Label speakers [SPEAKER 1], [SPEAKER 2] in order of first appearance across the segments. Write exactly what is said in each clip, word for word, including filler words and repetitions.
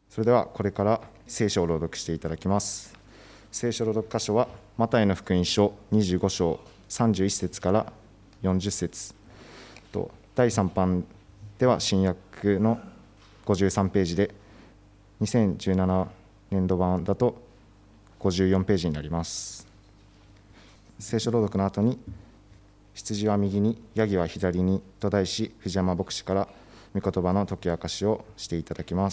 [SPEAKER 1] それではこれから聖書を朗読していただきます。聖書朗読箇所はマタイの福音書にじゅうご章さんじゅういっ節からよんじゅっ節と、だいさん版では新約のごじゅうさんページで、にせんじゅうななねんど版だとごじゅうよんページになります。聖書朗読の後に、羊は右にヤギは左にと題し、藤山牧師から御言葉の解き明かしをしていただきます。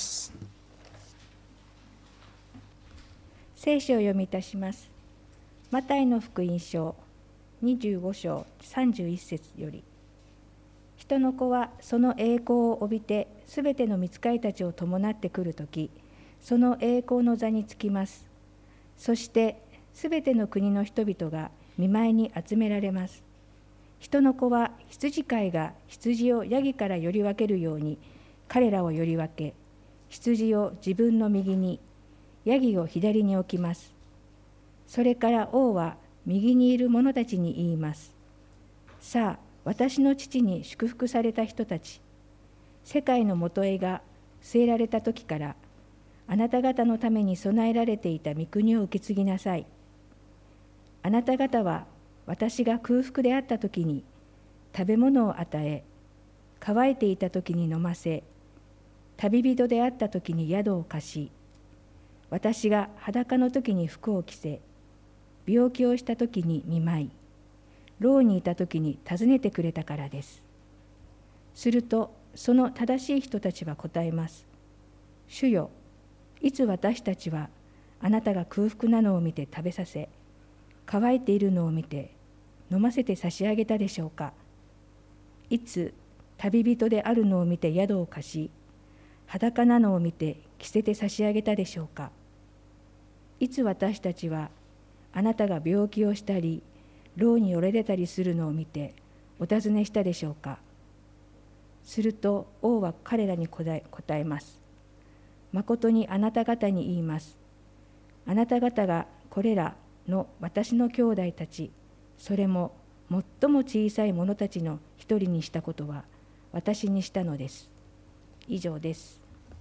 [SPEAKER 2] 聖書を読みいたします。マタイの福音書にじゅうご章さんじゅういっ節より、人の子はその栄光を帯びてすべての御使いたちを伴ってくるとき、その栄光の座につきます。そしてすべての国の人々が御前に集められます。人の子は羊飼いが羊をヤギからより分けるように彼らをより分け、羊を自分の右に、ヤギを左に置きます。それから王は右にいる者たちに言います。さあ、私の父に祝福された人たち、世界の元へが据えられた時から、あなた方のために備えられていた御国を受け継ぎなさい。あなた方は私が空腹であった時に食べ物を与え、乾いていた時に飲ませ、旅人であった時に宿を貸し、私が裸の時に服を着せ、病気をした時に見舞い、牢にいた時に訪ねてくれたからです。するとその正しい人たちは答えます。主よ、いつ私たちはあなたが空腹なのを見て食べさせ、乾いているのを見て飲ませて差し上げたでしょうか。いつ旅人であるのを見て宿を貸し、裸なのを見て着せて差し上げたでしょうか。いつ私たちはあなたが病気をしたり牢に寄れたりするのを見てお尋ねしたでしょうか。すると王は彼らに答えます。まことにあなた方に言います。あなた方がこれらの私の兄弟たち、それも最も小さい者たちの一人にしたことは私にしたのです。以上です。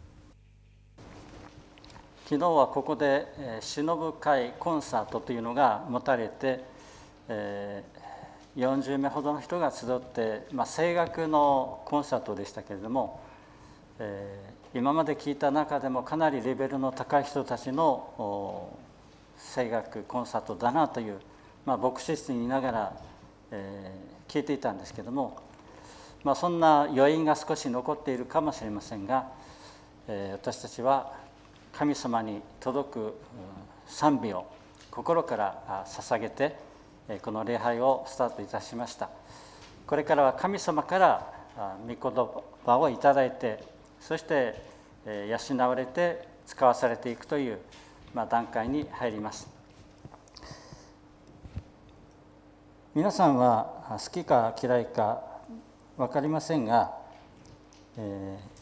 [SPEAKER 3] 昨日はここで忍ぶ会コンサートというのが持たれて、よんじゅうめいほどの人が集って、まあ、声楽のコンサートでしたけれども、今まで聞いた中でもかなりレベルの高い人たちの声楽コンサートだなという、まあ、牧師室にいながら、えー、聞いていたんですけれども、まあ、そんな余韻が少し残っているかもしれませんが、えー、私たちは神様に届く賛美を心から捧げて、この礼拝をスタートいたしました。これからは神様から御言葉をいただいて、そして養われて使わされていくという、まあ、段階に入ります。皆さんは好きか嫌いか分かりませんが、えー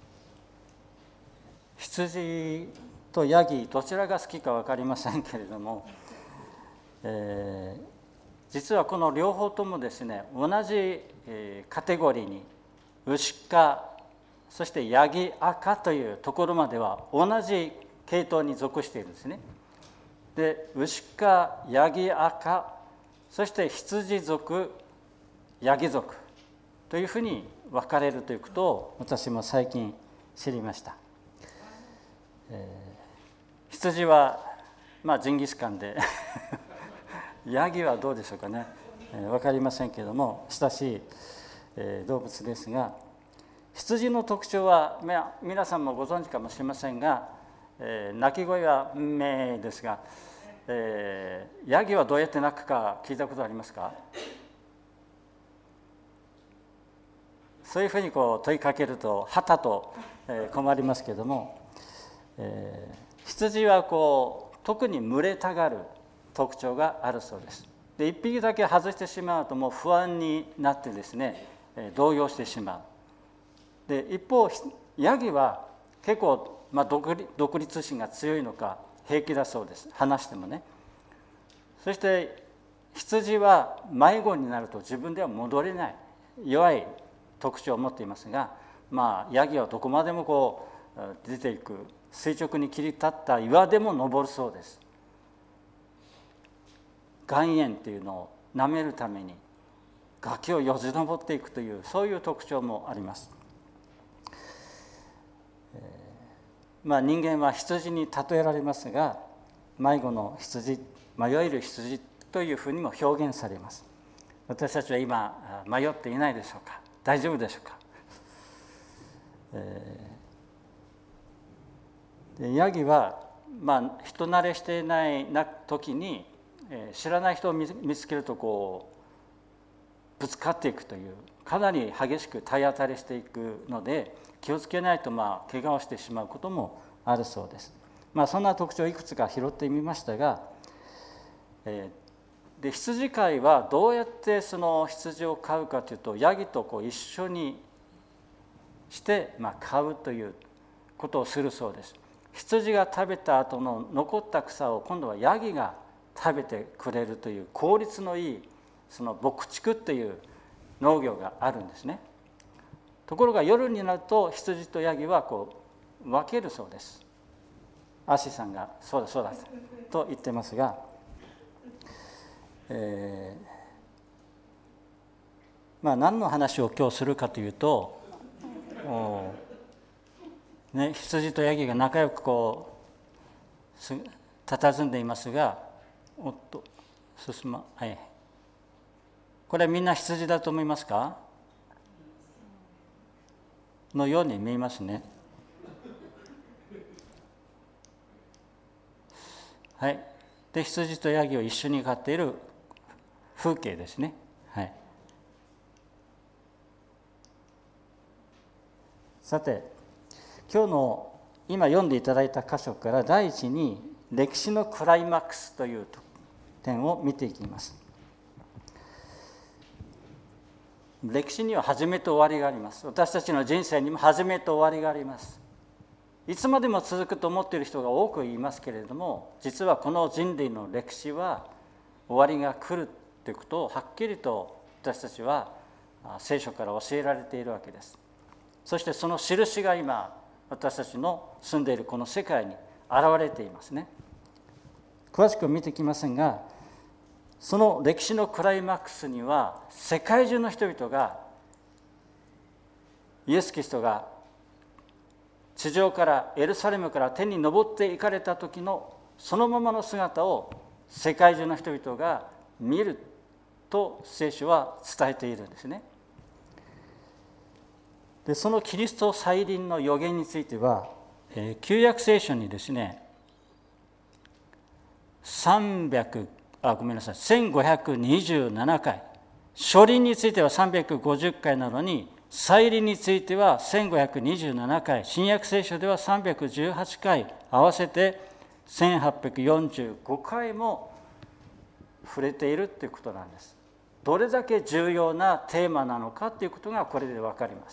[SPEAKER 3] 羊とヤギどちらが好きか分かりませんけれども、えー、実はこの両方ともですね、同じ、えー、カテゴリーに牛科そしてヤギ赤というところまでは同じ系統に属しているんですね。で、牛科ヤギ赤そして羊族ヤギ族というふうに分かれるということを私も最近知りました。えー、羊は、まあ、ジンギスカンでヤギはどうでしょうかね、えー、分かりませんけれども親しい、えー、動物ですが、羊の特徴は、まあ、皆さんもご存知かもしれませんが、えー、鳴き声はメーですが、えー、ヤギはどうやって鳴くか聞いたことありますか？そういうふうにこう問いかけるとはたと、えー、困りますけれども、えー、羊はこう特に群れたがる特徴があるそうです。で、一匹だけ外してしまうともう不安になってですね、えー、動揺してしまう。で、一方ヤギは結構、まあ、独立、独立心が強いのか平気だそうです。話してもね。そして羊は迷子になると自分では戻れない弱い特徴を持っていますが、まあヤギはどこまでもこう出ていく、垂直に切り立った岩でも登るそうです。岩塩というのを舐めるために崖をよじ登っていくという、そういう特徴もあります。えーまあ、人間は羊に例えられますが、迷子の羊、迷える羊というふうにも表現されます。私たちは今迷っていないでしょうか。大丈夫でしょうか。えー、でヤギは、まあ、人慣れしていない時に、えー、知らない人を見つけるとこうぶつかっていくという、かなり激しく体当たりしていくので、気をつけないとまあ怪我をしてしまうこともあるそうです。まあ、そんな特徴をいくつか拾ってみましたが、えーで羊飼いはどうやってその羊を飼うかというと、ヤギとこう一緒にして、まあ、飼うということをするそうです。羊が食べた後の残った草を今度はヤギが食べてくれるという効率のいいその牧畜という農業があるんですね。ところが夜になると羊とヤギはこう分けるそうです。アッシーさんがそうだそうだと言ってますが、えー、まあ何の話を今日するかというと、ね、羊とヤギが仲良くこう佇んでいますが、おっと進ま、はい、これみんな羊だと思いますか？のように見えますね。はい、で羊とヤギを一緒に飼っている風景ですね。はい、さて今日の今読んでいただいた箇所から第一に歴史のクライマックスという点を見ていきます。歴史には始めと終わりがあります。私たちの人生にも始めと終わりがあります。いつまでも続くと思っている人が多くいますけれども、実はこの人類の歴史は終わりが来るということをはっきりと私たちは聖書から教えられているわけです。そしてその印が今私たちの住んでいるこの世界に現れていますね。詳しく見てきませんが、その歴史のクライマックスには世界中の人々がイエス・キリストが地上からエルサレムから天に昇っていかれた時のそのままの姿を世界中の人々が見ると聖書は伝えているんですね。でそのキリスト再臨の予言については、えー、旧約聖書にですねさんびゃくあごめんなさいせんごひゃくにじゅうななかい、初臨についてはさんびゃくごじゅっかいなのに再臨についてはせんごひゃくにじゅうななかい、新約聖書ではさんびゃくじゅうはちかい、合わせてせんはっぴゃくよんじゅうごかいも触れているということなんです。どれだけ重要なテーマなのかということがこれで分かります。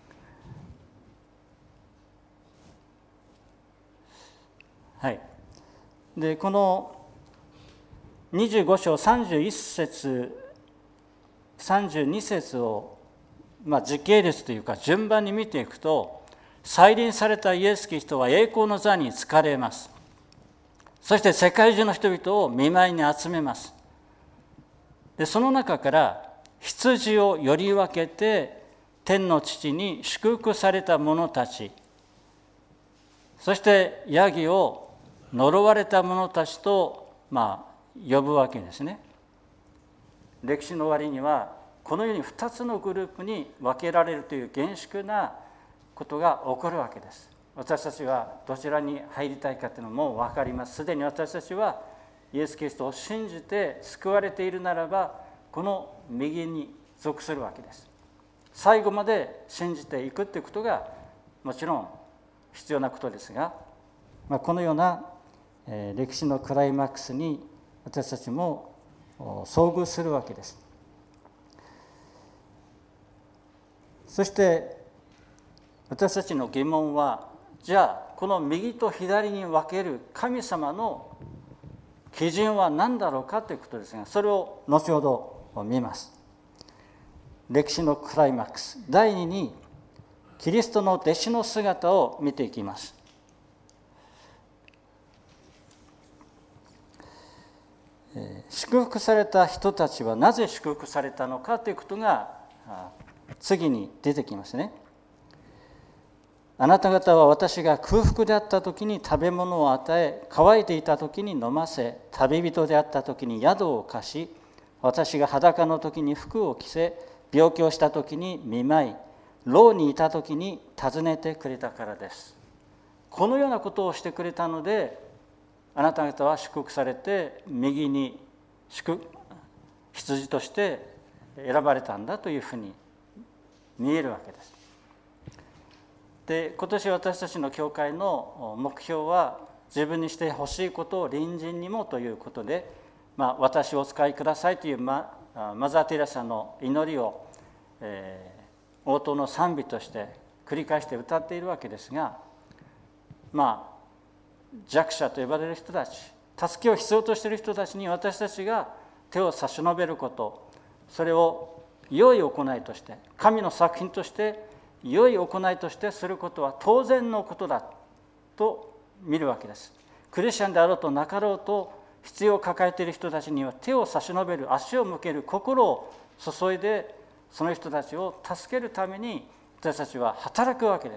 [SPEAKER 3] はい、でこのにじゅうご章さんじゅういっ節さんじゅうに節を、まあ、時系列というか順番に見ていくと、再臨されたイエス・キリストは栄光の座に就かれます。そして世界中の人々を御前に集めます。でその中から羊をより分けて天の父に祝福された者たち、そしてヤギを呪われた者たちと、まあ、呼ぶわけですね。歴史の終わりにはこのようにふたつのグループに分けられるという厳粛なことが起こるわけです。私たちはどちらに入りたいかというのも分かります。すでに私たちはイエス・キリストを信じて救われているならば、この右に属するわけです。最後まで信じていくということがもちろん必要なことですが、まあ、このようなえー、歴史のクライマックスに私たちも遭遇するわけです。そして私たちの疑問は、じゃあこの右と左に分ける神様の基準は何だろうかということですが、それを後ほど見ます。歴史のクライマックス、第二にキリストの弟子の姿を見ていきます。祝福された人たちはなぜ祝福されたのかということが次に出てきますね。あなた方は私が空腹であった時に食べ物を与え、乾いていた時に飲ませ、旅人であった時に宿を貸し、私が裸の時に服を着せ、病気をした時に見舞い、牢にいた時に訪ねてくれたからです。このようなことをしてくれたので、あなた方は祝福されて右に祝羊として選ばれたんだというふうに見えるわけです。で、今年私たちの教会の目標は、自分にしてほしいことを隣人にもということで、まあ、私をお使いくださいというマ, マザー・テレサの祈りを、えー、応答の賛美として繰り返して歌っているわけですが、まあ弱者と呼ばれる人たち、助けを必要としている人たちに私たちが手を差し伸べること、それを良い行いとして、神の作品として良い行いとしてすることは当然のことだと見るわけです。クリスチャンであろうとなかろうと、必要を抱えている人たちには手を差し伸べる、足を向ける心を注いで、その人たちを助けるために私たちは働くわけです。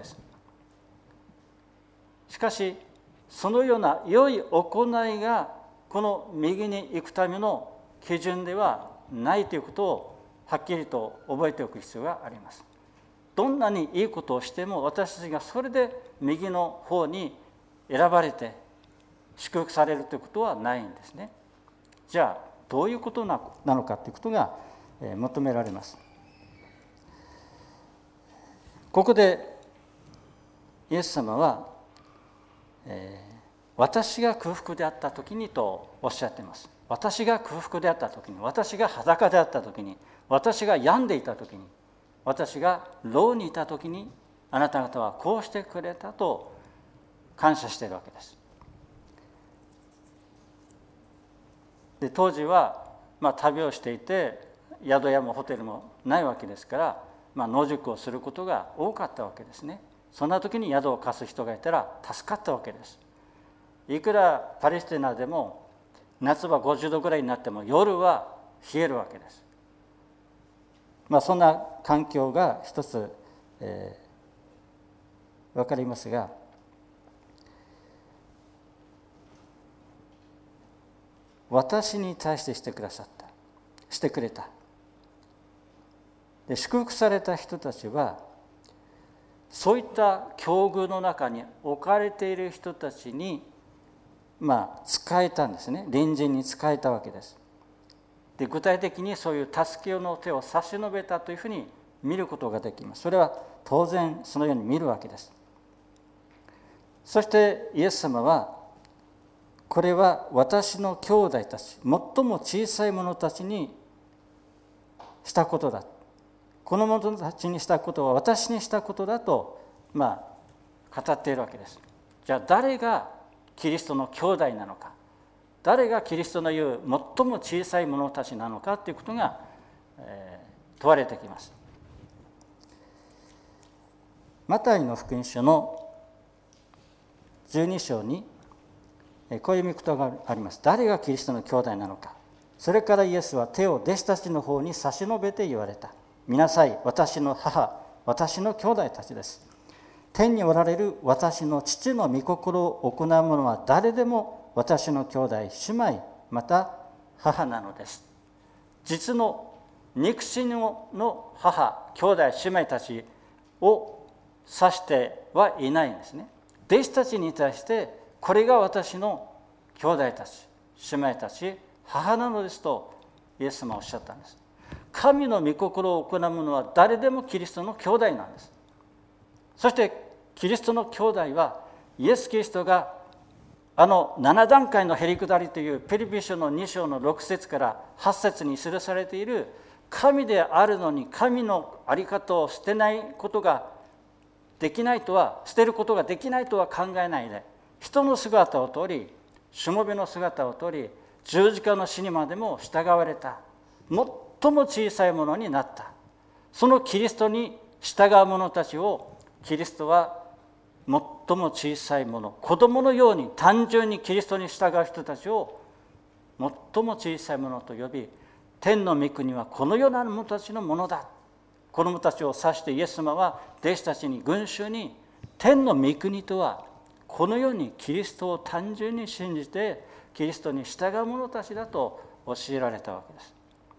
[SPEAKER 3] しかしそのような良い行いがこの右に行くための基準ではないということをはっきりと覚えておく必要があります。どんなにいいことをしても、私たちがそれで右の方に選ばれて祝福されるということはないんですね。じゃあどういうことなのかということが求められます。ここでイエス様は、えー、私が空腹であった時にとおっしゃっています。私が空腹であった時に、私が裸であった時に、私が病んでいた時に、私が牢にいた時に、あなた方はこうしてくれたと感謝しているわけです。で、当時は、まあ、旅をしていて宿屋もホテルもないわけですから、まあ、野宿をすることが多かったわけですね。そんな時に宿を貸す人がいたら助かったわけです。いくらパレスチナでも夏はごじゅうどぐらいになっても夜は冷えるわけです。まあ、そんな環境が一つ、えー、分かりますが、私に対してしてくださった、してくれた。で、祝福された人たちはそういった境遇の中に置かれている人たちに、まあ、使えたんですね。隣人に使えたわけです。で、具体的にそういう助けの手を差し伸べたというふうに見ることができます。それは当然そのように見るわけです。そしてイエス様は、これは私の兄弟たち、最も小さい者たちにしたことだ。この者たちにしたことは私にしたことだと、まあ、語っているわけです。じゃあ誰がキリストの兄弟なのか、誰がキリストの言う最も小さい者たちなのかということが、えー、問われてきます。マタイの福音書のじゅうに章にこういう御言葉があります。誰がキリストの兄弟なのか。それからイエスは手を弟子たちの方に差し伸べて言われた。見なさい、私の母、私の兄弟たちです。天におられる私の父の御心を行う者は誰でも私の兄弟、姉妹、また母なのです。実の肉親の母、兄弟、姉妹たちを指してはいないんですね。弟子たちに対して、これが私の兄弟たち、姉妹たち、母なのですとイエス様はおっしゃったんです。神の御心を行う者は誰でもキリストの兄弟なんです。そしてキリストの兄弟は、イエス・キリストがあのなな段階のへりくだりというピリピ書のに章のろく節からはち節に記されている、神であるのに神の在り方を捨てないことができないとは、捨てることができないとは考えないで、人の姿をとり、しもべの姿をとり、十字架の死にまでも従われた。最も小さいものになった。そのキリストに従う者たちをキリストは最も小さいもの、子供のように単純にキリストに従う人たちを最も小さいものと呼び、天の御国はこのような者たちのものだ。子供たちを指してイエス様は弟子たちに群衆に、天の御国とはこのようにキリストを単純に信じてキリストに従う者たちだと教えられたわけです。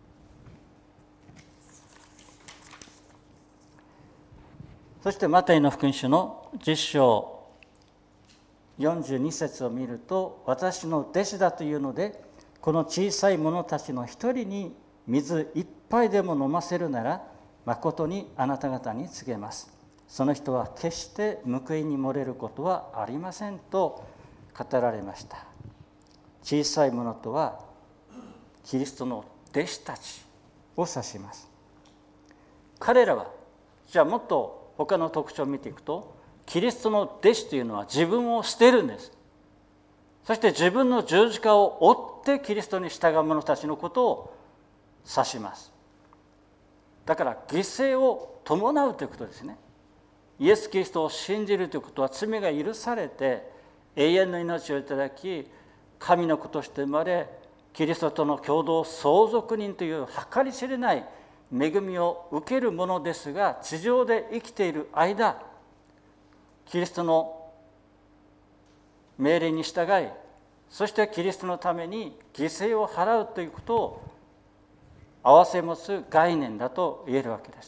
[SPEAKER 3] そしてマタイの福音書のじゅっ章よんじゅうに節を見ると、私の弟子だというので、この小さい者たちの一人に水一杯でも飲ませるなら、まことにあなた方に告げます。その人は決して報いに漏れることはありませんと語られました。小さい者とはキリストの弟子たちを指します。彼らは、じゃあもっと他の特徴を見ていくと、キリストの弟子というのは自分を捨てるんです。そして自分の十字架を追ってキリストに従う者たちのことを指します。だから犠牲を伴うということですね。イエス・キリストを信じるということは、罪が許されて永遠の命をいただき、神の子として生まれ、キリストとの共同相続人という計り知れない恵みを受けるものですが、地上で生きている間、キリストの命令に従い、そしてキリストのために犠牲を払うということを併せ持つ概念だと言えるわけです。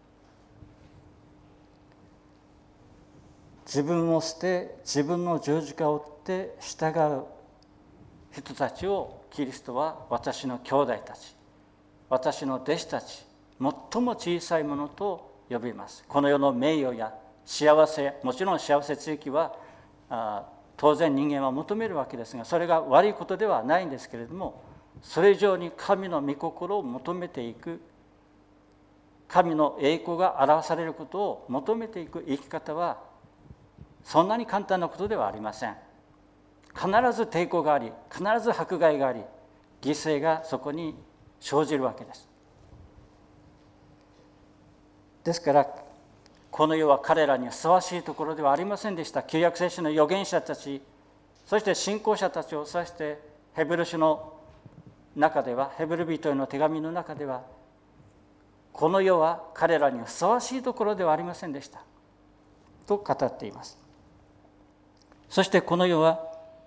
[SPEAKER 3] 自分を捨て、自分の十字架を追って従う人たちを、キリストは私の兄弟たち、私の弟子たち、最も小さいものと呼びます。この世の名誉や幸せ、もちろん幸せ追求はあ当然人間は求めるわけですが、それが悪いことではないんですけれども、それ以上に神の御心を求めていく、神の栄光が表されることを求めていく生き方は、そんなに簡単なことではありません。必ず抵抗があり、必ず迫害があり、犠牲がそこに生じるわけです。ですからこの世は彼らにふさわしいところではありませんでした。旧約聖書の預言者たち、そして信仰者たちを指してヘブル書の中では、ヘブル人への手紙の中では、この世は彼らにふさわしいところではありませんでしたと語っています。そしてこの世は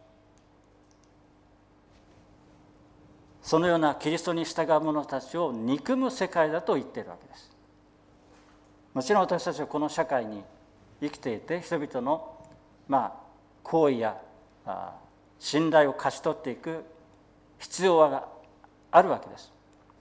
[SPEAKER 3] そのようなキリストに従う者たちを憎む世界だと言っているわけです。もちろん私たちはこの社会に生きていて、人々のまあ行為や信頼を勝ち取っていく必要があるわけです。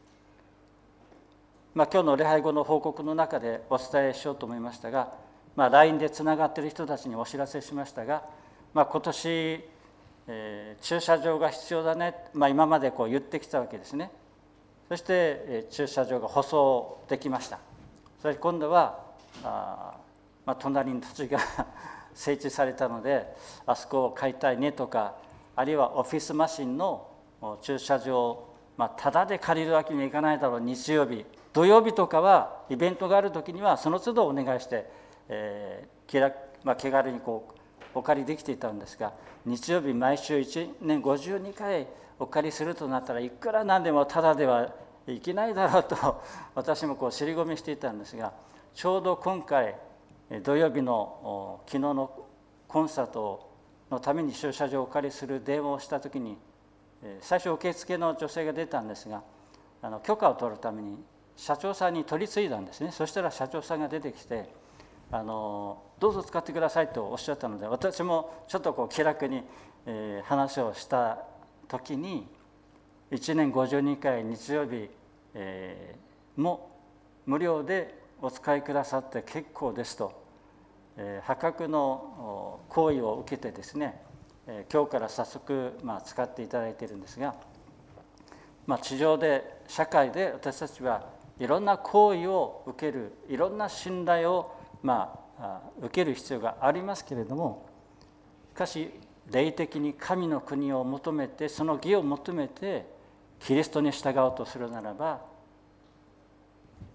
[SPEAKER 3] まあ、今日の礼拝後の報告の中でお伝えしようと思いましたが、まあ、ライン でつながっている人たちにお知らせしましたが、まあ、今年、えー、駐車場が必要だね、まあ、今までこう言ってきたわけですね。そして、えー、駐車場が舗装できました。そして今度はあ、まあ、隣に土地が設置されたので、あそこを買いたいねとか、あるいはオフィスマシンの駐車場、まあ、ただで借りるわけにはいかないだろう。日曜日、土曜日とかはイベントがあるときにはその都度お願いして、えー気楽まあ、気軽にこうお借りできていたんですが、日曜日毎週いちねんごじゅうにかいお借りするとなったら、いくらなんでもただではいけないだろうと私もこう尻込みしていたんですが、ちょうど今回土曜日の昨日のコンサートのために駐車場をお借りする電話をしたときに、最初受付の女性が出たんですが、あの許可を取るために社長さんに取り継いだんですね。そしたら社長さんが出てきて、あのどうぞ使ってくださいとおっしゃったので、私もちょっとこう気楽に、えー、話をした時に、いちねんごじゅうにかい日曜日、えー、も無料でお使いくださって結構ですと、えー、破格の行為を受けてですね、えー、今日から早速、まあ、使っていただいているんですが、まあ、地上で社会で私たちはいろんな行為を受ける、いろんな信頼をまあ、受ける必要がありますけれども、しかし霊的に神の国を求めて、その義を求めてキリストに従おうとするならば、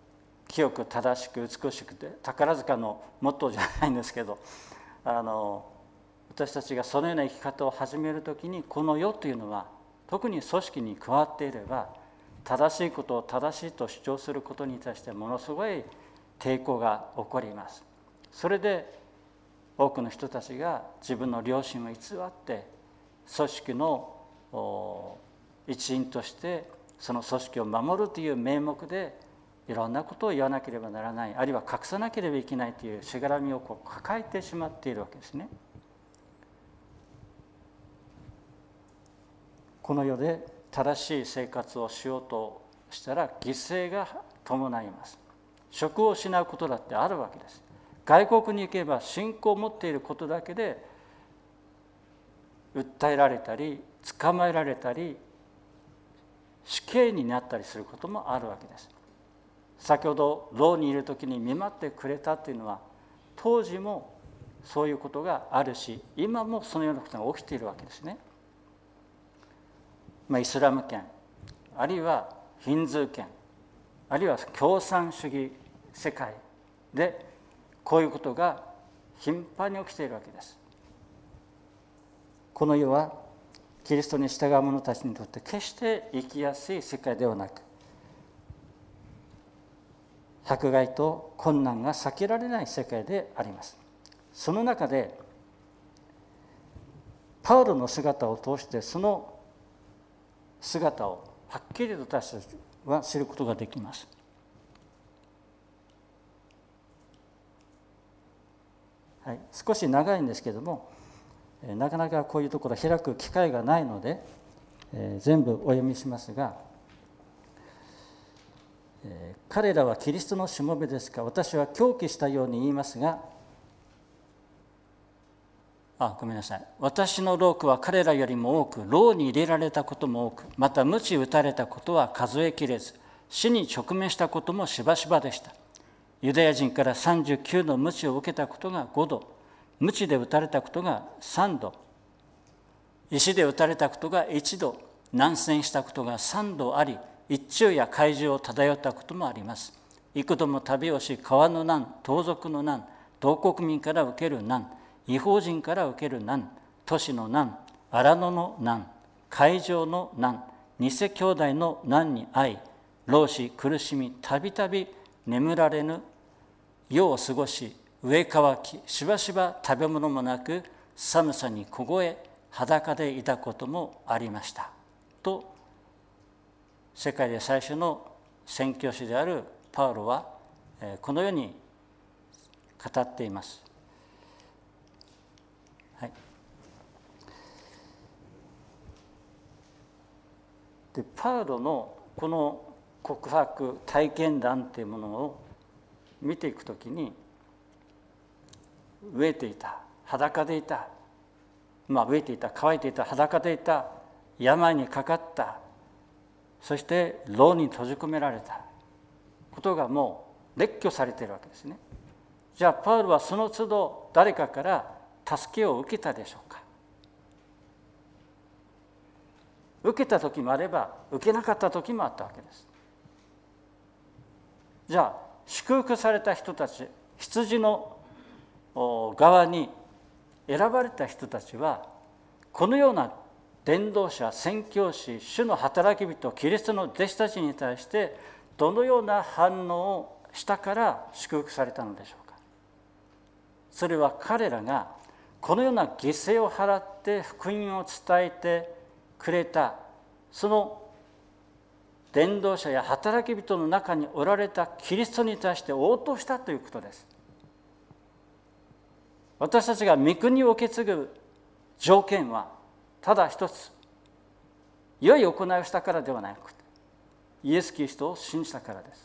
[SPEAKER 3] 清く正しく美しくて、宝塚のモットーじゃないんですけど、あの私たちがそのような生き方を始めるときに、この世というのは特に組織に加わっていれば、正しいことを正しいと主張することに対してものすごい抵抗が起こります。それで多くの人たちが自分の良心を偽って組織の一員としてその組織を守るという名目でいろんなことを言わなければならない、あるいは隠さなければいけないというしがらみをこう抱えてしまっているわけですね。この世で正しい生活をしようとしたら犠牲が伴います。職を失うことだってあるわけです。外国に行けば信仰を持っていることだけで訴えられたり捕まえられたり死刑になったりすることもあるわけです。先ほど牢にいる時に見舞ってくれたというのは、当時もそういうことがあるし、今もそのようなことが起きているわけですね。まあ、イスラム圏、あるいはヒンズー圏、あるいは共産主義世界でこういうことが頻繁に起きているわけです。この世はキリストに従う者たちにとって決して生きやすい世界ではなく、迫害と困難が避けられない世界であります。その中でパウロの姿を通してその姿をはっきりと私たちは知ることができます。はい、少し長いんですけども、なかなかこういうところ開く機会がないので、えー、全部お読みしますが、えー、彼らはキリストのしもべですか。私は狂気したように言いますが、あ、ごめんなさい。私の労苦は彼らよりも多く、牢に入れられたことも多く、また鞭打たれたことは数えきれず、死に直面したこともしばしばでした。ユダヤ人からさんじゅうきゅうの鞭を受けたことがごど、鞭で打たれたことがさんど、石で打たれたことがいちど、難戦したことがさんどあり、一昼夜海中を漂ったこともあります。幾度も旅をし、川の難、盗賊の難、同国民から受ける難、異邦人から受ける難、都市の難、荒野の難、海上の難、偽兄弟の難に遭い、労し苦しみ、たびたび眠られぬ夜を過ごし、飢え渇き、しばしば食べ物もなく、寒さに凍え、裸でいたこともありましたと、世界で最初の宣教師であるパウロはこのように語っています。はい、でパウロのこの告白体験談というものを見ていくときに、飢えていた、裸でいた、まあ飢えていた、乾いていた、裸でいた、病にかかった、そして牢に閉じ込められたことがもう列挙されているわけですね。じゃあパウロはその都度誰かから助けを受けたでしょうか。受けた時もあれば受けなかった時もあったわけです。じゃあ祝福された人たち、羊の側に選ばれた人たちは、このような伝道者、宣教師、主の働き人、キリストの弟子たちに対してどのような反応をしたから祝福されたのでしょうか。それは彼らがこのような犠牲を払って福音を伝えてくれた、その伝道者や働き人の中におられたキリストに対して応答したということです。私たちが御国を受け継ぐ条件はただ一つ、良い行いをしたからではなくて、イエス・キリストを信じたからです。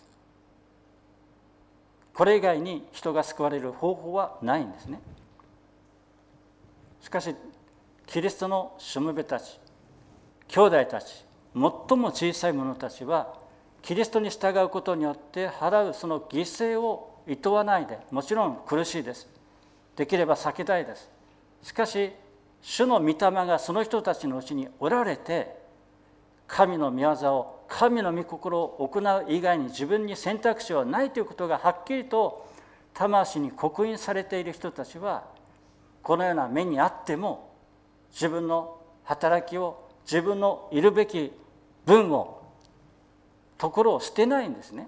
[SPEAKER 3] これ以外に人が救われる方法はないんですね。しかしキリストのしもべたち、兄弟たち、最も小さい者たちはキリストに従うことによって払うその犠牲をいとわないで、もちろん苦しいです。できれば避けたいです。しかし主の御霊がその人たちのうちにおられて、神の御業を神の御心を行う以外に自分に選択肢はないということがはっきりと魂に刻印されている人たちは、このような目にあっても自分の働きを、自分のいるべき分を、ところを捨てないんですね。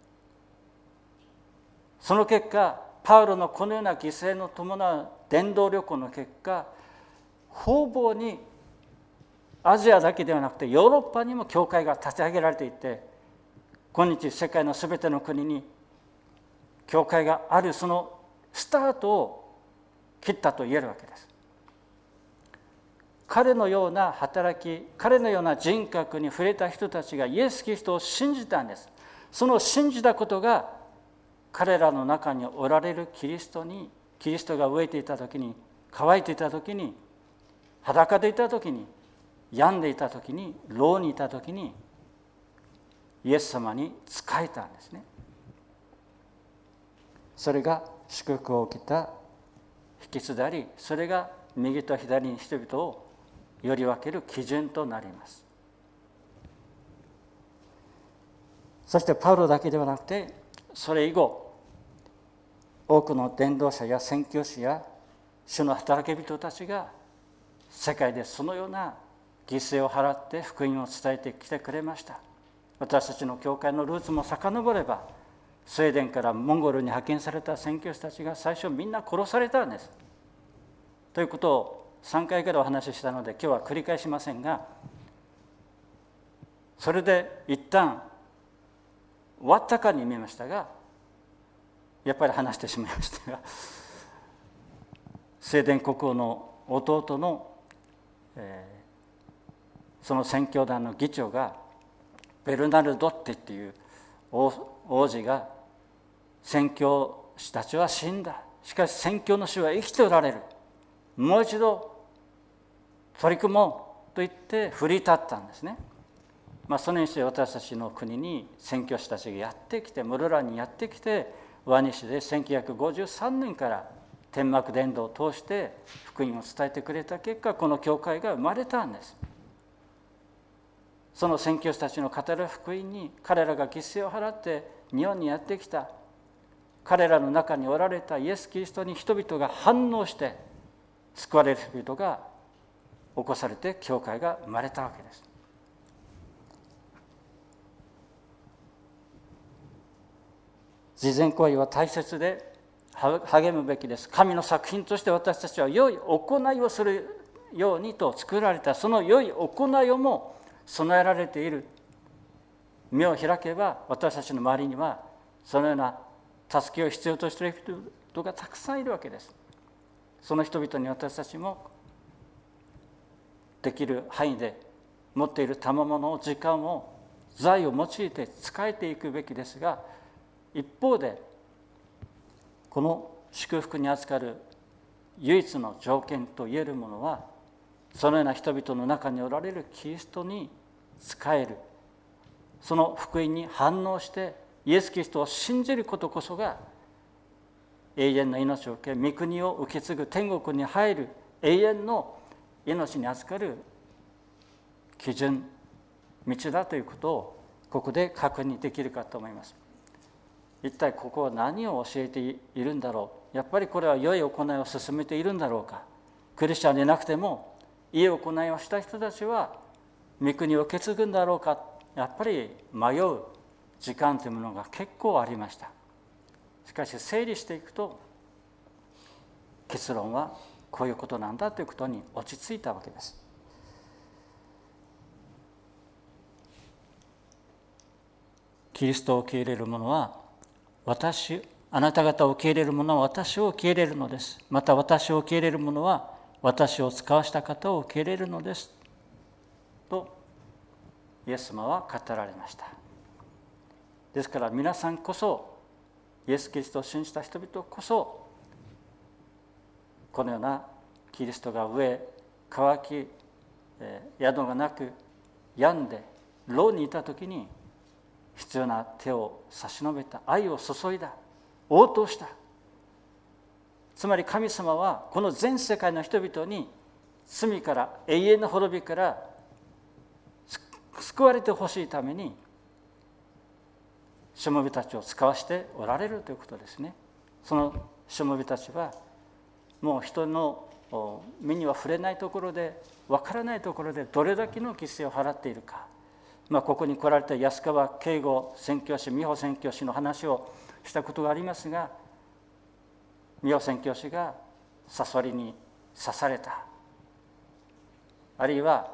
[SPEAKER 3] その結果、パウロのこのような犠牲の伴う伝道旅行の結果、方々にアジアだけではなくてヨーロッパにも教会が立ち上げられていて、今日世界のすべての国に教会がある、そのスタートを切ったと言えるわけです。彼のような働き、彼のような人格に触れた人たちがイエス・キリストを信じたんです。その信じたことが彼らの中におられるキリストに、キリストが飢えていた時に、乾いていた時に、裸でいた時に、病んでいた時に、牢にいた時に、イエス様に仕えたんですね。それが祝福を受けた秘訣であり、それが右と左に人々をより分ける基準となります。そしてパウロだけではなくて、それ以後多くの伝道者や宣教師や主の働き人たちが世界でそのような犠牲を払って福音を伝えてきてくれました。私たちの教会のルーツも遡れば、スウェーデンからモンゴルに派遣された宣教師たちが最初みんな殺されたんです。ということをさんかいからお話ししたので今日は繰り返しませんが、それで一旦終わったかに見えましたが、やっぱり話してしまいましたが、スウェーデン国王の弟の、えー、その宣教団の議長がベルナルドッテっていう 王, 王子が、宣教師たちは死んだ、しかし宣教の主は生きておられる、もう一度取り組もうと言って奮い立ったんですね。まあ、そのようにして私たちの国に宣教師たちがやってきて、室蘭にやってきて、ワニ市でせんきゅうひゃくごじゅうさんねんから天幕伝道を通して福音を伝えてくれた結果、この教会が生まれたんです。その宣教師たちの語る福音に、彼らが犠牲を払って日本にやってきた、彼らの中におられたイエス・キリストに人々が反応して救われる人が起こされて、教会が生まれたわけです。慈善行為は大切で励むべきです。神の作品として私たちは良い行いをするようにと作られた、その良い行いをも備えられている。目を開けば私たちの周りにはそのような助けを必要としている人がたくさんいるわけです。その人々に私たちもできる範囲で持っている賜物を、時間を、財を用いて使えていくべきですが、一方でこの祝福に預かる唯一の条件といえるものは、そのような人々の中におられるキリストに仕える、その福音に反応してイエス・キリストを信じることこそが、永遠の命を受け、御国を受け継ぐ、天国に入る永遠の命に預かる基準、道だということをここで確認できるかと思います。一体ここは何を教えているんだろう。やっぱりこれは良い行いを進めているんだろうか。クリスチャンでなくてもいい行いをした人たちは御国を受け継ぐんだろうか。やっぱり迷う時間というものが結構ありました。しかし整理していくと、結論はこういうことなんだということに落ち着いたわけです。キリストを受け入れる者は、私、あなた方を受け入れる者は私を受け入れるのです。また私を受け入れる者は私を使わした方を受け入れるのです。とイエス様は語られました。ですから皆さんこそ、イエス・キリストを信じた人々こそ、このようなキリストが飢え、渇き、宿がなく、病んで、牢にいたときに、必要な手を差し伸べた、愛を注いだ、応答した。つまり神様はこの全世界の人々に罪から、永遠の滅びから救われてほしいためにしもべたちを使わしておられるということですね。そのしもべたちはもう人の目には触れないところで、分からないところでどれだけの犠牲を払っているか、まあ、ここに来られた安川慶吾宣教師、美穂宣教師の話をしたことがありますが、美穂宣教師がサソリに刺された、あるいは、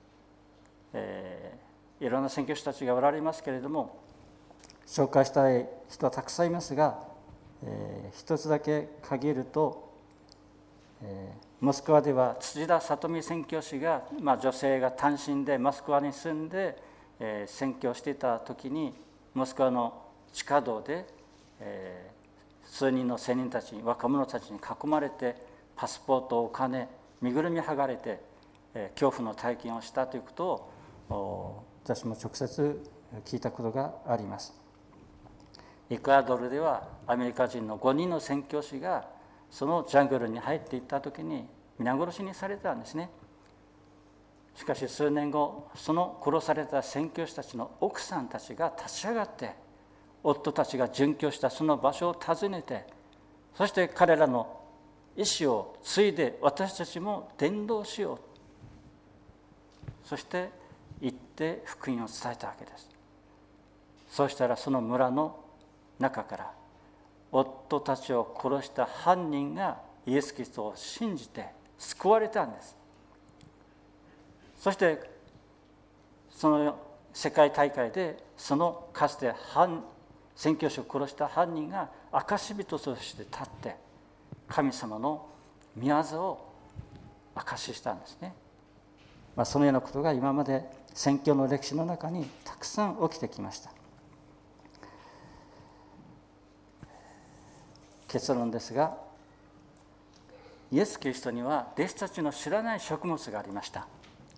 [SPEAKER 3] えー、いろんな宣教師たちがおられますけれども、紹介したい人はたくさんいますが、えー、一つだけ限ると、えーモスクワでは土田里美宣教師が、まあ、女性が単身でモスクワに住んで、えー、宣教していた時に、モスクワの地下道で、えー、数人の青年たちに、若者たちに囲まれて、パスポート、お金、身ぐるみ剥がれて、えー、恐怖の体験をしたということを私も直接聞いたことがあります。エクアドルではアメリカ人のごにんの宣教師がそのジャングルに入っていった時に皆殺しにされたんですね。しかし数年後、その殺された宣教師たちの奥さんたちが立ち上がって、夫たちが殉教したその場所を訪ねて、そして彼らの意思を継いで私たちも伝道しよう、そして行って福音を伝えたわけです。そうしたらその村の中から夫たちを殺した犯人がイエス・キリストを信じて救われたんです。そしてその世界大会で、そのかつて宣教師を殺した犯人が証人として立って神様の御業を証ししたんですね。まあ、そのようなことが今まで宣教の歴史の中にたくさん起きてきました。結論ですが、イエス・キリストには弟子たちの知らない食物がありました。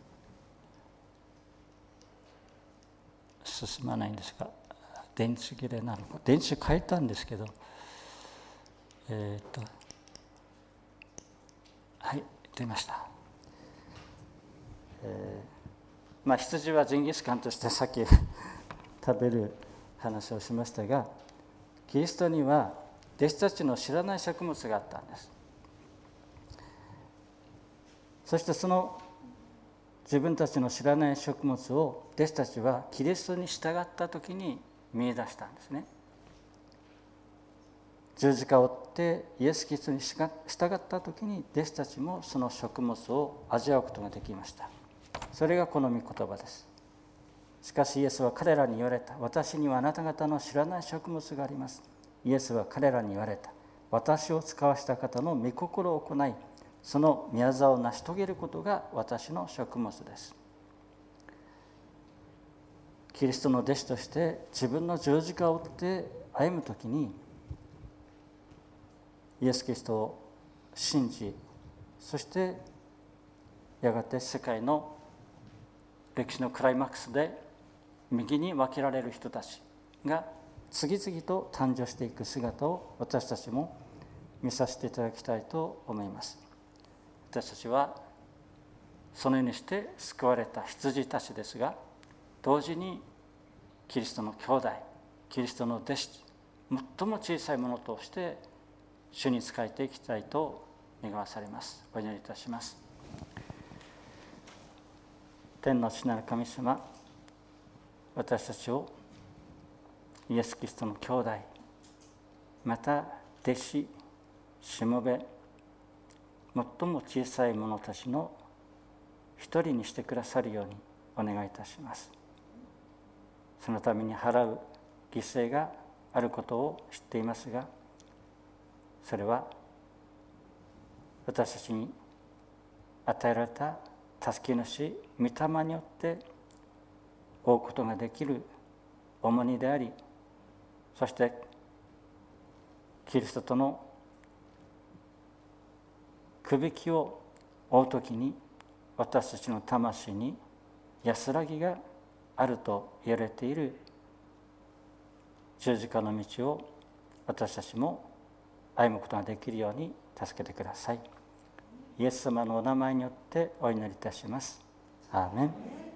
[SPEAKER 3] 進まないんですが、電池切れなのか、電池変えたんですけど、えっとはい出ました。えー、まあ羊はジンギスカンとしてさっき食べる話をしましたが、キリストには弟子たちの知らない食物があったんです。そしてその自分たちの知らない食物を弟子たちはキリストに従った時に見出したんですね。十字架を追ってイエス・キリストに従った時に弟子たちもその食物を味わうことができました。それがこの御言葉です。しかしイエスは彼らに言われた。私にはあなた方の知らない食物があります。イエスは彼らに言われた。私を使わした方の御心を行い、その御業を成し遂げることが私の食物です。キリストの弟子として自分の十字架を追って歩むときに、イエス・キリストを信じ、そしてやがて世界の歴史のクライマックスで右に分けられる人たちが次々と誕生していく姿を私たちも見させていただきたいと思います。私たちはそのようにして救われた羊たちですが、同時にキリストの兄弟、キリストの弟子、最も小さいものとして主に仕えていきたいと願わされます。お祈りいたします。天の父なる神様、私たちをイエス・キリストの兄弟、また弟子、しもべ、最も小さい者たちの一人にしてくださるようにお願いいたします。そのために払う犠牲があることを知っていますが、それは私たちに与えられた助け主、御霊によって負うことができる重荷であり、そしてキリストとのくびきを負うときに私たちの魂に安らぎがあると言われている十字架の道を私たちも歩むことができるように助けてください。イエス様のお名前によってお祈りいたします。アーメン。